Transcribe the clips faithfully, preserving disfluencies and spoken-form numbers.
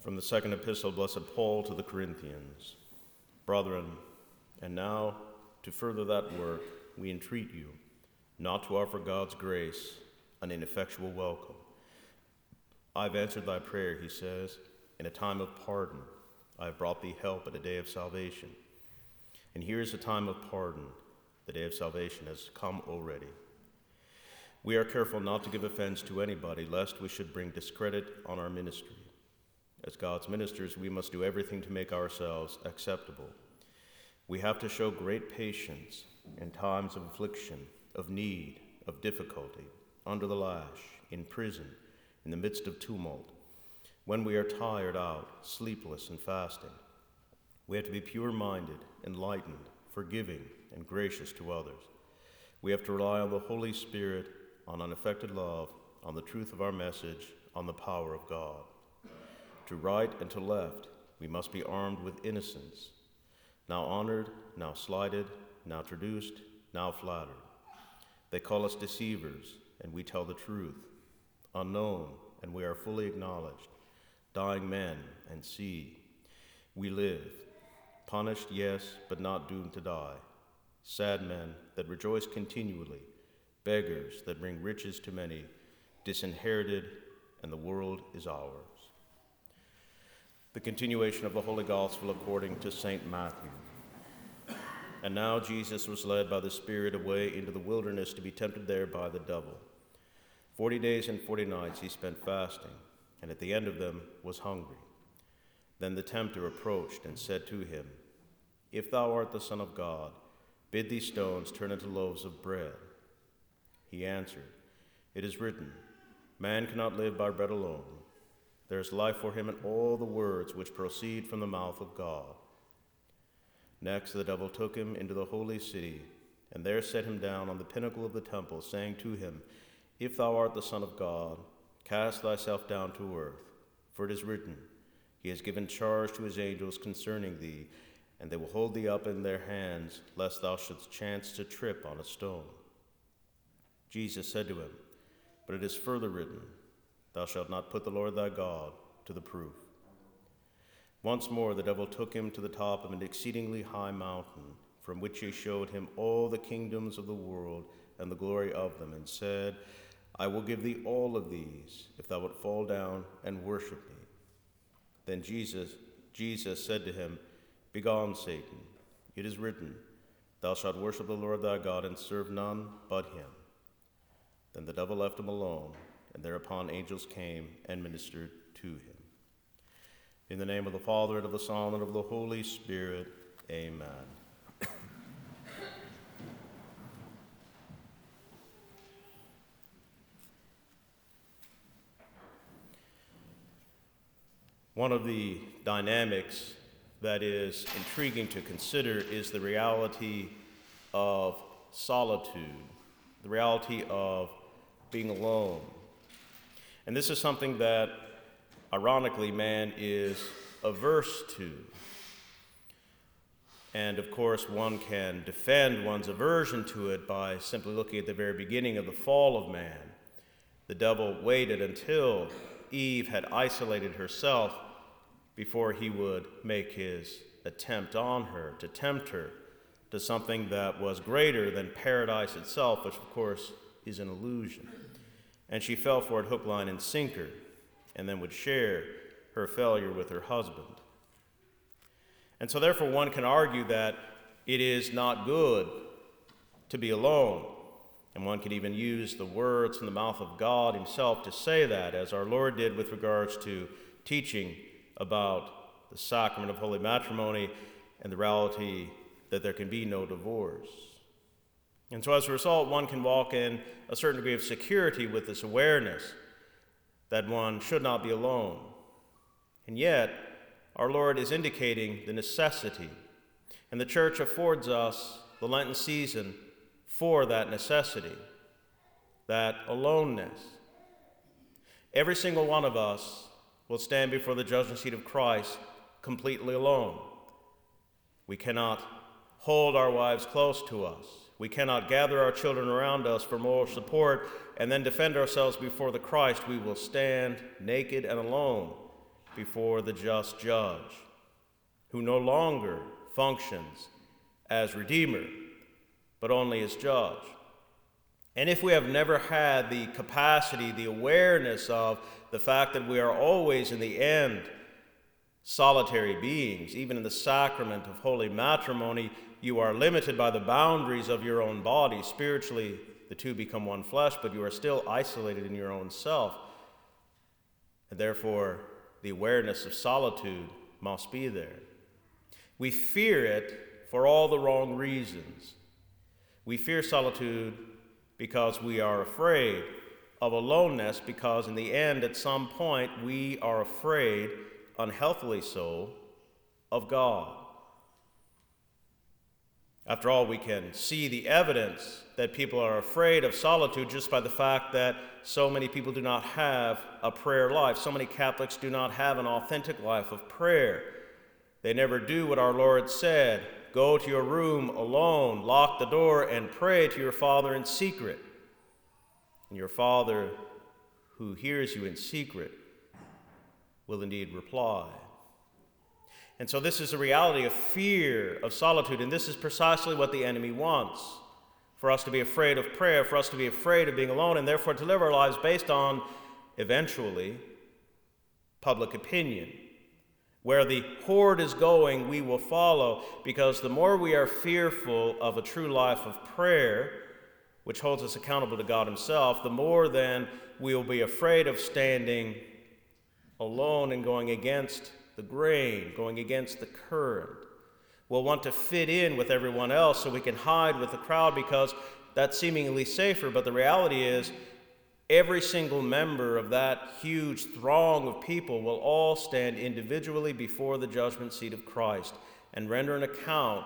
From the second epistle of blessed Paul to the Corinthians. Brethren, and now to further that work, we entreat you not to offer God's grace an ineffectual welcome. I've answered thy prayer, he says, in a time of pardon. I have brought thee help at a day of salvation. And here is a time of pardon. The day of salvation has come already. We are careful not to give offense to anybody, lest we should bring discredit on our ministry. As God's ministers, we must do everything to make ourselves acceptable. We have to show great patience in times of affliction, of need, of difficulty, under the lash, in prison, in the midst of tumult, when we are tired out, sleepless, and fasting. We have to be pure-minded, enlightened, forgiving, and gracious to others. We have to rely on the Holy Spirit, on unaffected love, on the truth of our message, on the power of God. To right and to left, we must be armed with innocence, now honored, now slighted, now traduced, now flattered. They call us deceivers, and we tell the truth, unknown, and we are fully acknowledged, dying men and see. We live, punished, yes, but not doomed to die, sad men that rejoice continually, beggars that bring riches to many, disinherited, and the world is ours. The continuation of the Holy Gospel according to Saint Matthew. And now Jesus was led by the Spirit away into the wilderness to be tempted there by the devil. Forty days and forty nights he spent fasting, and at the end of them was hungry. Then the tempter approached and said to him, "If thou art the Son of God, bid these stones turn into loaves of bread." He answered, "It is written, man cannot live by bread alone. There is life for him in all the words which proceed from the mouth of God." Next the devil took him into the holy city, and there set him down on the pinnacle of the temple, saying to him, "If thou art the Son of God, cast thyself down to earth. For it is written, He has given charge to his angels concerning thee, and they will hold thee up in their hands, lest thou shouldst chance to trip on a stone." Jesus said to him, "But it is further written, Thou shalt not put the Lord thy God to the proof." Once more the devil took him to the top of an exceedingly high mountain, from which he showed him all the kingdoms of the world and the glory of them, and said, "I will give thee all of these, if thou wilt fall down and worship me." Then Jesus, Jesus said to him, "Begone, Satan, it is written, Thou shalt worship the Lord thy God and serve none but him." Then the devil left him alone, and thereupon angels came and ministered to him. In the name of the Father, and of the Son, and of the Holy Spirit, amen. One of the dynamics that is intriguing to consider is the reality of solitude, the reality of being alone. And this is something that, ironically, man is averse to. And of course, one can defend one's aversion to it by simply looking at the very beginning of the fall of man. The devil waited until Eve had isolated herself before he would make his attempt on her, to tempt her to something that was greater than paradise itself, which of course is an illusion. And she fell for it hook, line, and sinker, and then would share her failure with her husband. And so therefore one can argue that it is not good to be alone. And one can even use the words from the mouth of God himself to say that, as our Lord did with regards to teaching about the sacrament of holy matrimony and the reality that there can be no divorce. And so as a result, one can walk in a certain degree of security with this awareness that one should not be alone. And yet, our Lord is indicating the necessity, and the church affords us the Lenten season for that necessity, that aloneness. Every single one of us will stand before the judgment seat of Christ completely alone. We cannot hold our wives close to us. We cannot gather our children around us for moral support and then defend ourselves before the Christ. We will stand naked and alone before the just judge, who no longer functions as Redeemer, but only as judge. And if we have never had the capacity, the awareness of the fact that we are always in the end solitary beings, even in the sacrament of holy matrimony, you are limited by the boundaries of your own body. Spiritually, the two become one flesh, but you are still isolated in your own self. And therefore, the awareness of solitude must be there. We fear it for all the wrong reasons. We fear solitude because we are afraid of aloneness, because in the end, at some point, we are afraid, unhealthily so, of God. After all, we can see the evidence that people are afraid of solitude just by the fact that so many people do not have a prayer life. So many Catholics do not have an authentic life of prayer. They never do what our Lord said: go to your room alone, lock the door, and pray to your Father in secret. And your Father, who hears you in secret, will indeed reply. And so this is a reality of fear of solitude, and this is precisely what the enemy wants: for us to be afraid of prayer, for us to be afraid of being alone, and therefore to live our lives based on, eventually, public opinion. Where the horde is going, we will follow, because the more we are fearful of a true life of prayer, which holds us accountable to God Himself, the more then we will be afraid of standing alone and going against the grain, going against the current. We'll want to fit in with everyone else so we can hide with the crowd, because that's seemingly safer, but the reality is every single member of that huge throng of people will all stand individually before the judgment seat of Christ and render an account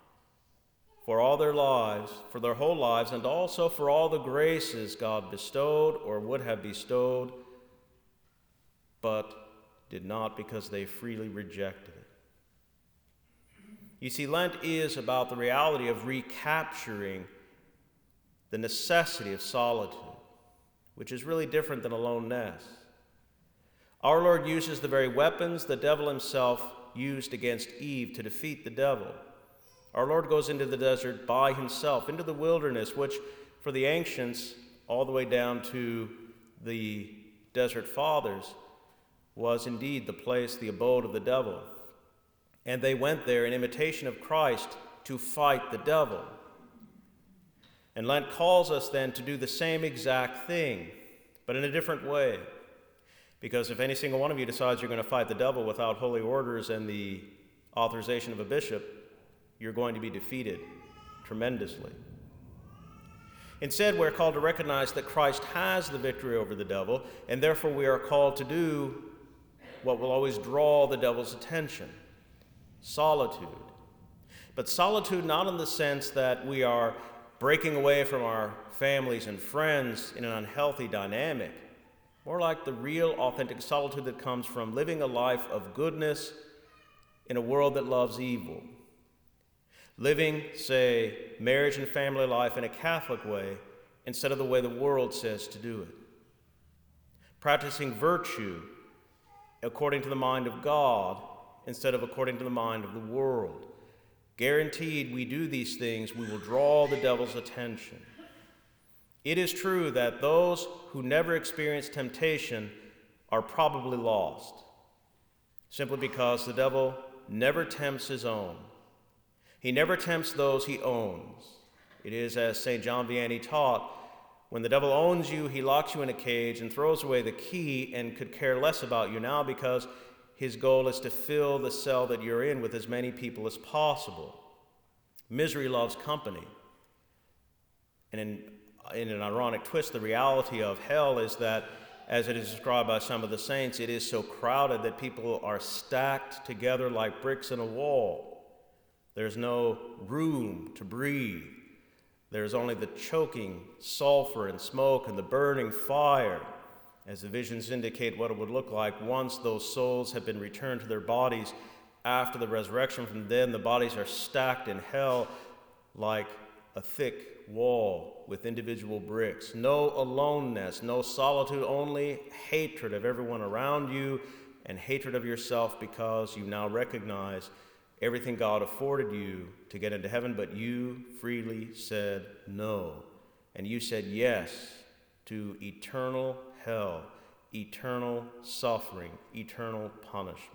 for all their lives, for their whole lives, and also for all the graces God bestowed or would have bestowed, but did not because they freely rejected it. You see, Lent is about the reality of recapturing the necessity of solitude, which is really different than aloneness. Our Lord uses the very weapons the devil himself used against Eve to defeat the devil. Our Lord goes into the desert by himself, into the wilderness, which for the ancients, all the way down to the desert fathers, was indeed the place, the abode of the devil. And they went there in imitation of Christ to fight the devil. And Lent calls us then to do the same exact thing, but in a different way. Because if any single one of you decides you're going to fight the devil without holy orders and the authorization of a bishop, you're going to be defeated tremendously. Instead, we're called to recognize that Christ has the victory over the devil, and therefore we are called to do what will always draw the devil's attention: solitude. But solitude not in the sense that we are breaking away from our families and friends in an unhealthy dynamic, more like the real, authentic solitude that comes from living a life of goodness in a world that loves evil. Living, say, marriage and family life in a Catholic way instead of the way the world says to do it. Practicing virtue according to the mind of God instead of according to the mind of the world. Guaranteed, we do these things, we will draw the devil's attention. It is true that those who never experience temptation are probably lost, simply because the devil never tempts his own. He never tempts those he owns. It is as Saint John Vianney taught: when the devil owns you, he locks you in a cage and throws away the key and could care less about you now, because his goal is to fill the cell that you're in with as many people as possible. Misery loves company. And in, in an ironic twist, the reality of hell is that, as it is described by some of the saints, it is so crowded that people are stacked together like bricks in a wall. There's no room to breathe. There's only the choking sulfur and smoke and the burning fire, as the visions indicate what it would look like once those souls have been returned to their bodies after the resurrection from the dead. The bodies are stacked in hell like a thick wall with individual bricks. No aloneness, no solitude, only hatred of everyone around you, and hatred of yourself because you now recognize everything God afforded you to get into heaven, but you freely said no. And you said yes to eternal hell, eternal suffering, eternal punishment.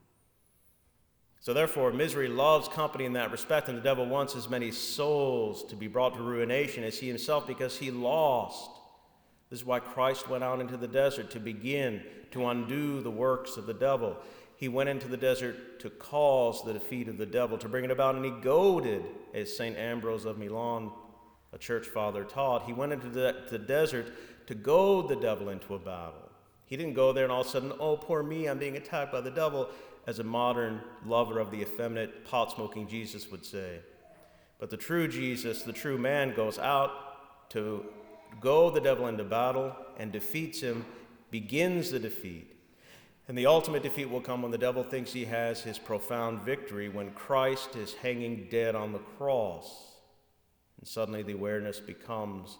So therefore, misery loves company in that respect, and the devil wants as many souls to be brought to ruination as he himself, because he lost. This is why Christ went out into the desert, to begin to undo the works of the devil. He went into the desert to cause the defeat of the devil, to bring it about, and he goaded, as Saint Ambrose of Milan, a church father, taught, he went into the, the desert to goad the devil into a battle. He didn't go there and all of a sudden, oh, poor me, I'm being attacked by the devil, as a modern lover of the effeminate, pot-smoking Jesus would say. But the true Jesus, the true man, goes out to go the devil into battle and defeats him, begins the defeat. And the ultimate defeat will come when the devil thinks he has his profound victory, when Christ is hanging dead on the cross. And suddenly the awareness becomes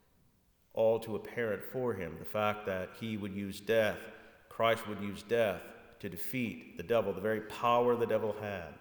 all too apparent for him, the fact that he would use death, Christ would use death to defeat the devil, the very power the devil had.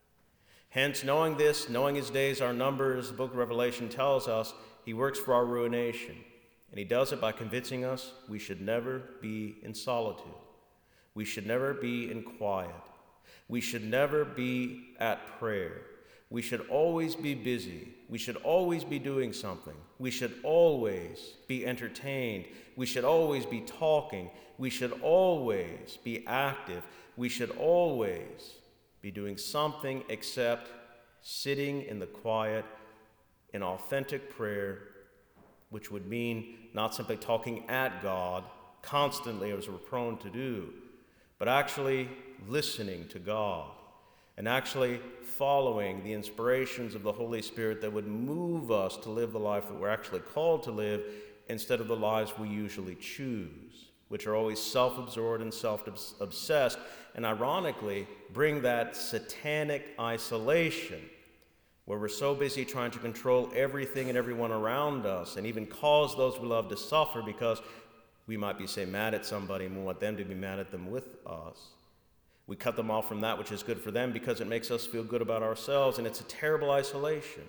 Hence, knowing this, knowing his days are numbered, as the book of Revelation tells us, he works for our ruination. And he does it by convincing us we should never be in solitude. We should never be in quiet. We should never be at prayer. We should always be busy. We should always be doing something. We should always be entertained. We should always be talking. We should always be active. We should always be doing something except sitting in the quiet in authentic prayer, which would mean not simply talking at God constantly, as we're prone to do, but actually listening to God and actually following the inspirations of the Holy Spirit that would move us to live the life that we're actually called to live, instead of the lives we usually choose, which are always self-absorbed and self-obsessed, and ironically bring that satanic isolation where we're so busy trying to control everything and everyone around us, and even cause those we love to suffer because we might be, say, mad at somebody and we want them to be mad at them with us. We cut them off from that which is good for them because it makes us feel good about ourselves, and it's a terrible isolation,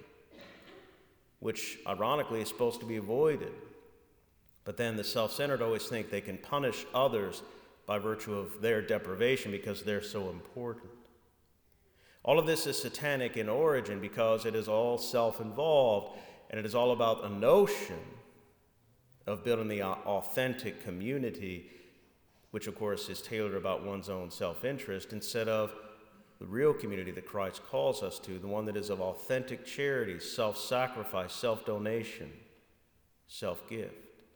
which ironically is supposed to be avoided. But then the self-centered always think they can punish others by virtue of their deprivation because they're so important. All of this is satanic in origin because it is all self-involved, and it is all about a notion of building the authentic community, which of course is tailored about one's own self-interest, instead of the real community that Christ calls us to, the one that is of authentic charity, self-sacrifice, self-donation, self-gift.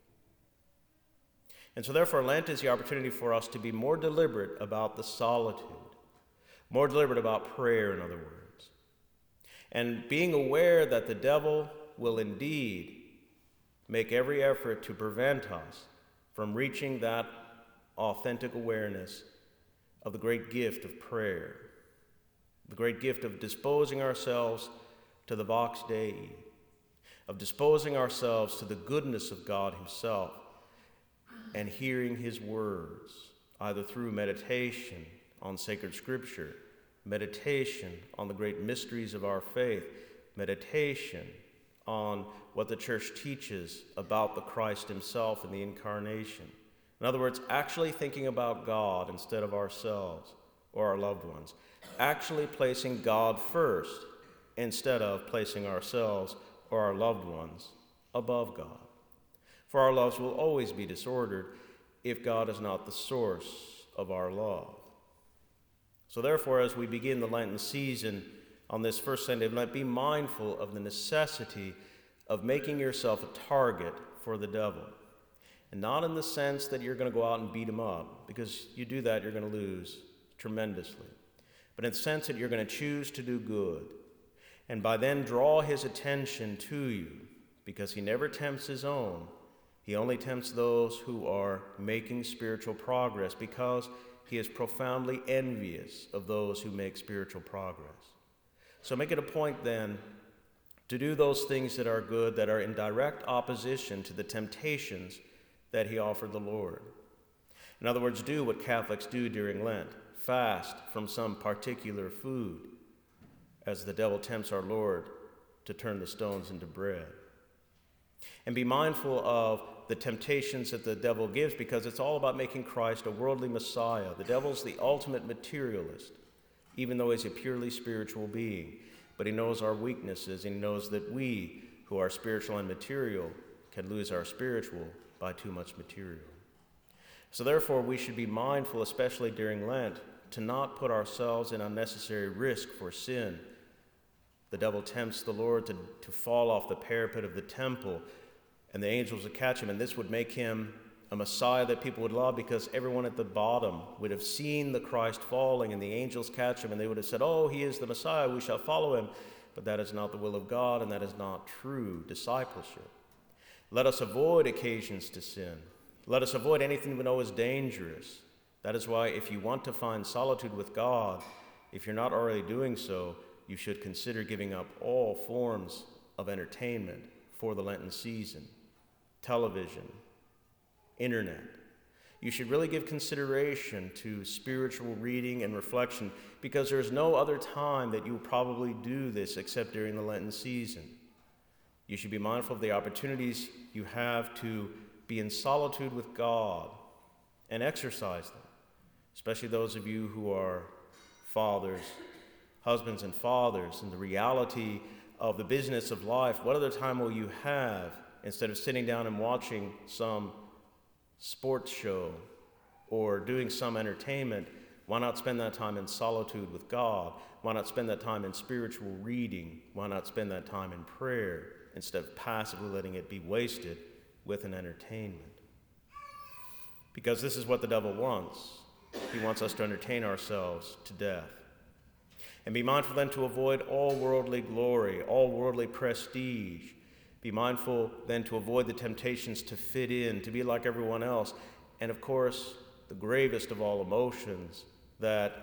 And so therefore, Lent is the opportunity for us to be more deliberate about the solitude, more deliberate about prayer, in other words, and being aware that the devil will indeed make every effort to prevent us from reaching that authentic awareness of the great gift of prayer, the great gift of disposing ourselves to the Vox Dei, of disposing ourselves to the goodness of God himself, and hearing his words, either through meditation on sacred scripture, meditation on the great mysteries of our faith, meditation on what the church teaches about the Christ himself and the incarnation. In other words, actually thinking about God instead of ourselves or our loved ones, actually placing God first instead of placing ourselves or our loved ones above God. For our loves will always be disordered if God is not the source of our love. So therefore, as we begin the Lenten season on this first Sunday of Lent, be mindful of the necessity of making yourself a target for the devil. And not in the sense that you're going to go out and beat him up, because you do that, you're going to lose tremendously. But in the sense that you're going to choose to do good, and by then draw his attention to you, because he never tempts his own. He only tempts those who are making spiritual progress, because he is profoundly envious of those who make spiritual progress. So make it a point then to do those things that are good, that are in direct opposition to the temptations that he offered the Lord. In other words, do what Catholics do during Lent. Fast from some particular food, as the devil tempts our Lord to turn the stones into bread. And be mindful of the temptations that the devil gives, because it's all about making Christ a worldly Messiah. The devil's the ultimate materialist, even though he's a purely spiritual being. But he knows our weaknesses, and he knows that we, who are spiritual and material, can lose our spiritual by too much material. So therefore, we should be mindful, especially during Lent, to not put ourselves in unnecessary risk for sin. The devil tempts the Lord to, to fall off the parapet of the temple, and the angels would catch him, and this would make him a Messiah that people would love, because everyone at the bottom would have seen the Christ falling, and the angels catch him, and they would have said, "Oh, he is the Messiah, we shall follow him." But that is not the will of God, and that is not true discipleship. Let us avoid occasions to sin. Let us avoid anything we know is dangerous. That is why, if you want to find solitude with God, if you're not already doing so, you should consider giving up all forms of entertainment for the Lenten season. Television, internet. You should really give consideration to spiritual reading and reflection, because there is no other time that you will probably do this except during the Lenten season. You should be mindful of the opportunities you have to be in solitude with God and exercise them, especially those of you who are fathers, husbands and fathers, and the reality of the business of life. What other time will you have instead of sitting down and watching some sports show or doing some entertainment? Why not spend that time in solitude with God? Why not spend that time in spiritual reading? Why not spend that time in prayer instead of passively letting it be wasted with an entertainment? Because this is what the devil wants. He wants us to entertain ourselves to death. And be mindful then to avoid all worldly glory, all worldly prestige. Be mindful then to avoid the temptations to fit in, to be like everyone else. And of course, the gravest of all emotions that,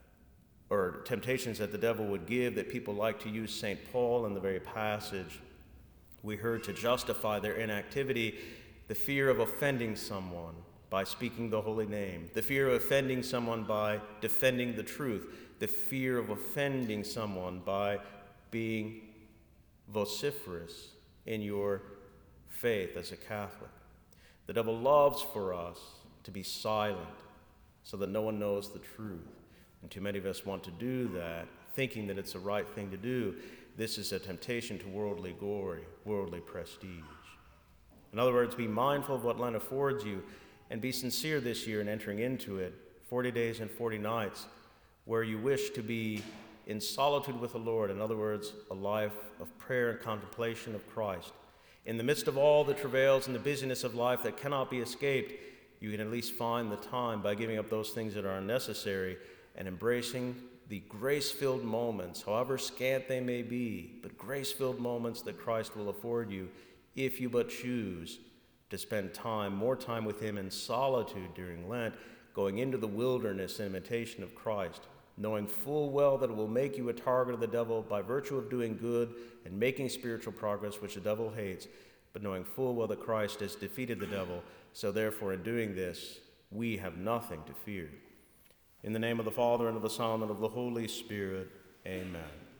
or temptations that the devil would give, that people like to use Saint Paul in the very passage we heard to justify their inactivity, the fear of offending someone by speaking the holy name, the fear of offending someone by defending the truth, the fear of offending someone by being vociferous in your faith as a Catholic. The devil loves for us to be silent so that no one knows the truth. And too many of us want to do that, thinking that it's the right thing to do. This is a temptation to worldly glory, worldly prestige. In other words, be mindful of what Lent affords you, and be sincere this year in entering into it, forty days and forty nights, where you wish to be in solitude with the Lord. In other words, a life of prayer and contemplation of Christ. In the midst of all the travails and the busyness of life that cannot be escaped, you can at least find the time by giving up those things that are unnecessary and embracing the grace-filled moments, however scant they may be, but grace-filled moments that Christ will afford you if you but choose to spend time, more time with him in solitude during Lent, going into the wilderness in imitation of Christ, knowing full well that it will make you a target of the devil by virtue of doing good and making spiritual progress, which the devil hates, but knowing full well that Christ has defeated the devil, so therefore in doing this, we have nothing to fear. In the name of the Father, and of the Son, and of the Holy Spirit, amen.